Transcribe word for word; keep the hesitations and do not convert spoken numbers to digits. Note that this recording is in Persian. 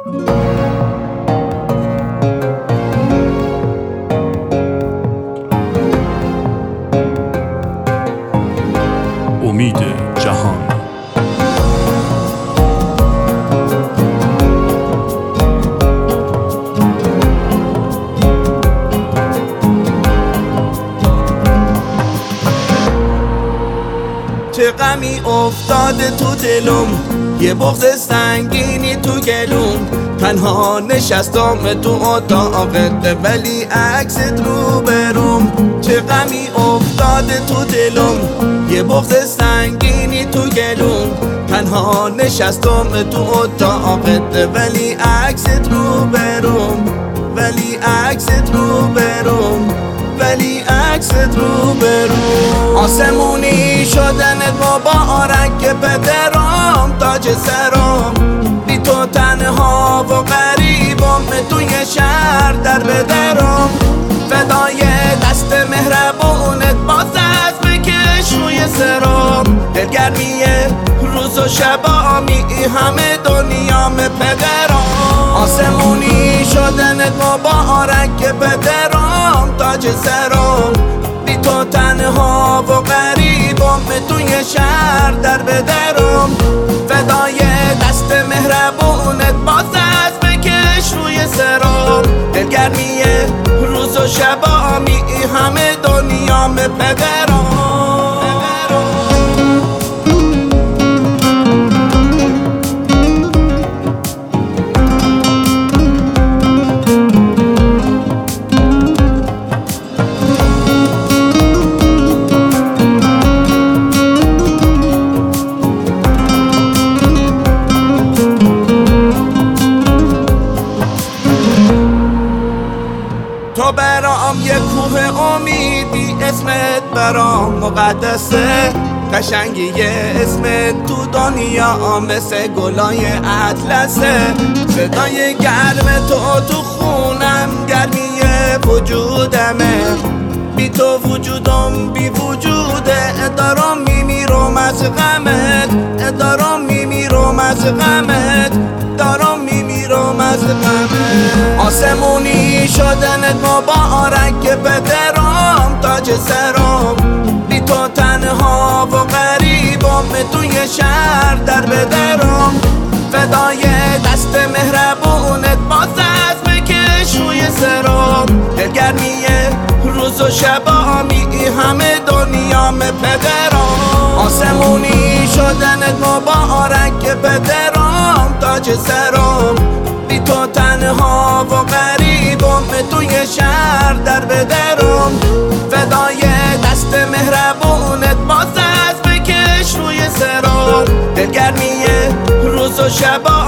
امید جهان. چه غمی افتاده تو دلم، یه بغض سنگینی تو گلوم. تنها نشستم تو اتاقت ولی عکست رو بروم. چه غمی افتاده تو دلم، یه بغض سنگینی تو گلوم. تنها نشستم تو اتاقت ولی عکست رو بروم. ولی عکست رو بروم. ولی عکست رو بروم. آسمونی شدنت مبارک که پدرم تاج سرم. بی تو تنها و غریبم توی شهر در بدرم. فدای دست مهربونت باز از بکش روی سرم. دلگرمی روز و شبامی همه دنیام پدرم. آسمونی شدنت مبارک که پدرم تاج سرم. بی تو تنها و غریبم توی شهر در بدرم. فدای دست مهربونت باز از بکش روی سرم. دلگرمی روز و شبامی همه دنیام پدرم. تو برام یه کوه امیدی، اسمت برام مقدسه. قشنگی اسمت تو دنیا مثل گلای اطلسه. صدای گرم تو تو خونم گرمی وجودمه. بی تو وجودم بی وجوده. دارم میمیرم از غمت. دارم میمیرم از غمت. دارم میمیرم از غمت. آسمونی شدنت مبارک که پدرم تاج سرم. بی تو تنها و غریبم توی شهر در بدرم. فدای دست مهربونت باز از بکش روی سرم. دلگرمی روز و شبامی همه دنیام پدرم. آسمونی شدنت مبارک که پدرم تاج سرم. بی تو تنها و غریبم توی شهر در بدرم. فدای دست مهربونت باز از بکش روی سرم. دلگرمی روز و شبا